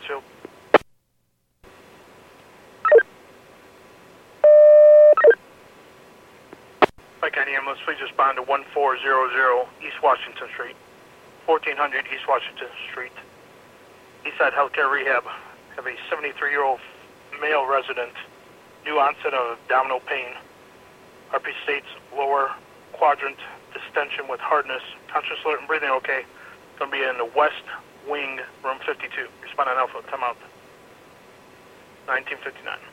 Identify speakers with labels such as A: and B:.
A: Pittsfield. Pike County Ambulance, please respond to 1400 East Washington Street, 1400 East Washington Street. Eastside Healthcare Rehab have a 73-year-old male resident, new onset of abdominal pain. RP states lower quadrant distension with hardness, conscious, alert, and breathing okay. Going to be in the West Wing, room 52. Respond on Alpha, time out. 1959.